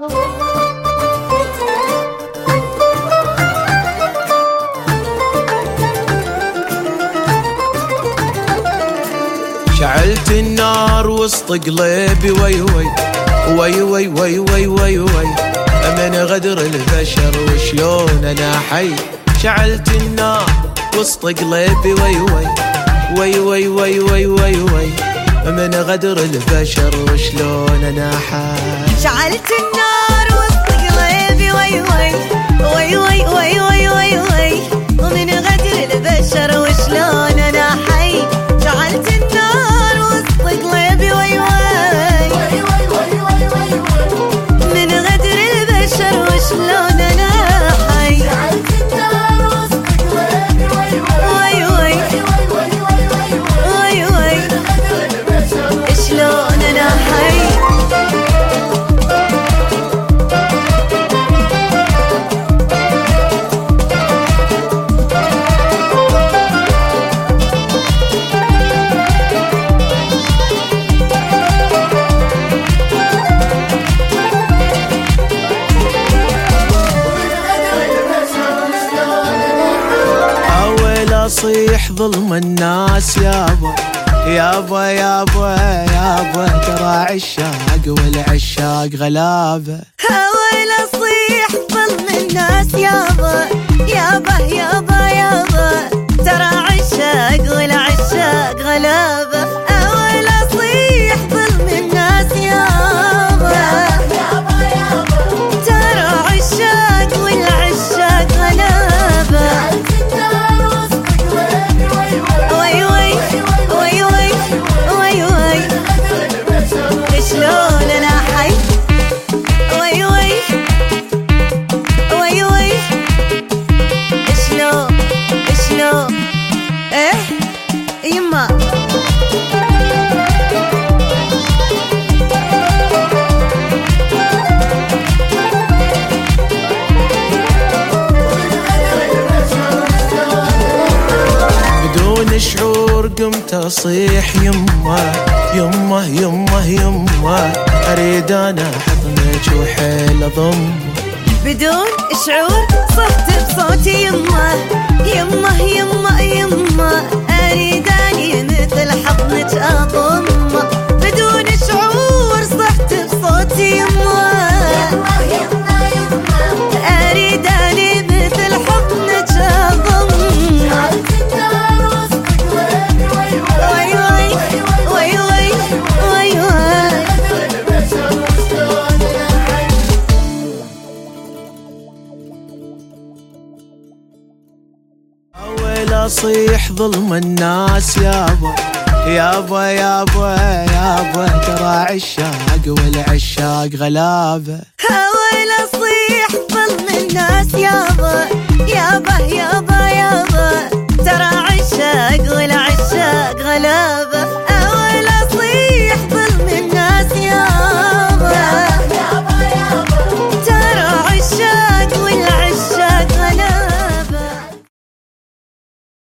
شعلت النار وسط قلبي وي وي وي وي وي وي وي وي من غدر البشر وشلون انا حي. شعلت النار وسط قلبي وي وي وي وي وي وي وي وي من غدر البشر وشلون انا حي. شعلت النار وسط قلبي وي وي وي وي وي وي وي وي ومن غدر البشر وشلون انا حي. شعلت النار وسط قلبي وي وي من غدر البشر وشلون انا حي. شعلت النار وسط قلبي وي وي وي وي شلون انا حي. أصيح ظلم الناس يابا يابا يابا يابا ترى عشاق والعشاق غلابة. هاول أصيح ظلم الناس يابا يابا يابا يابا ترى عشاق والعشاق غلابة. هاول أصيح ظلم الناس يابا يابا يابا ترى عشاق والعشاق غلابة. شلون انا حي وي وي وي وي شلون شلون ايه يما بدون شعور قمت اصيح يما يمه يمه يمه اريد انا حضنك وحيل اضم. بدون شعور صحت بصوتي يمه يمه يمه يمه اريد اني مثل حضنك اضم. بدون شعور صحت بصوتي يمه يمه يمه اريد اني مثل حضنك اضم. أصيح ظلم الناس يابا يابا يابا يابا ترى عشاق والعشاق غلابة. هاول أصيح ظلم الناس يابا يابا يابا يابا ترى عشاق والعشاق